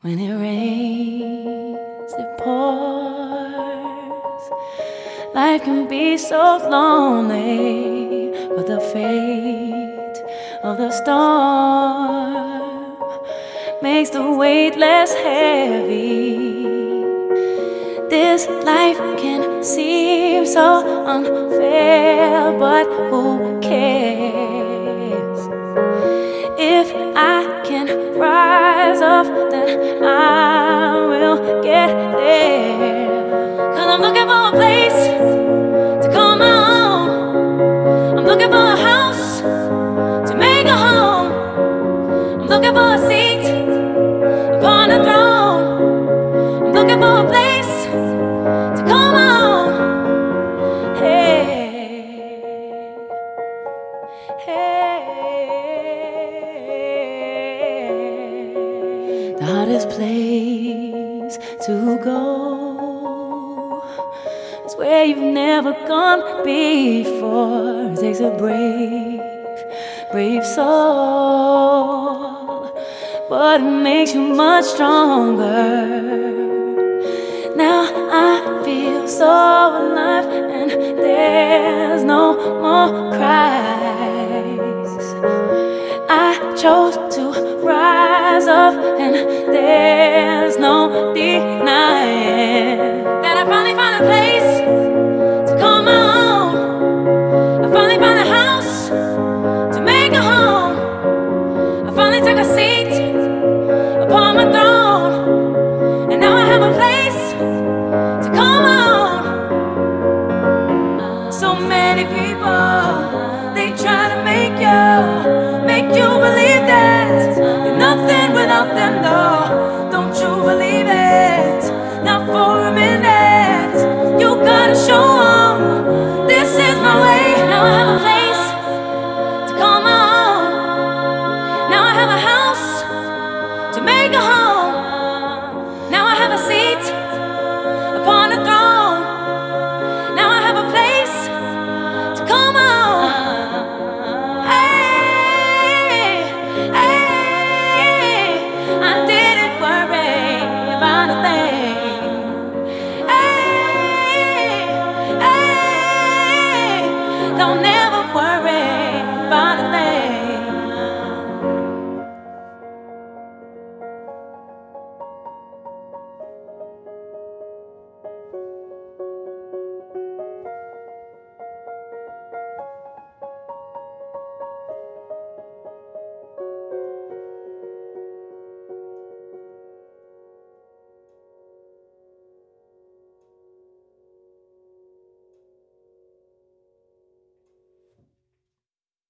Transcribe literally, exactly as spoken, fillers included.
When it rains, it pours. Life can be so lonely, but the fate of the storm makes the weight less heavy. This life can seem so unfair, but who cares? If I can rise up, then I will get there. Cause I'm looking for a place to call my own. I'm looking for a house to make a home. I'm looking for a seat upon a throne. I'm looking for a place to call my own. Hey, hey. The hardest place to go is where you've never gone before. It takes a brave, brave soul, but it makes you much stronger. Now I feel so alive, and there's no more cries. I chose to rise up, and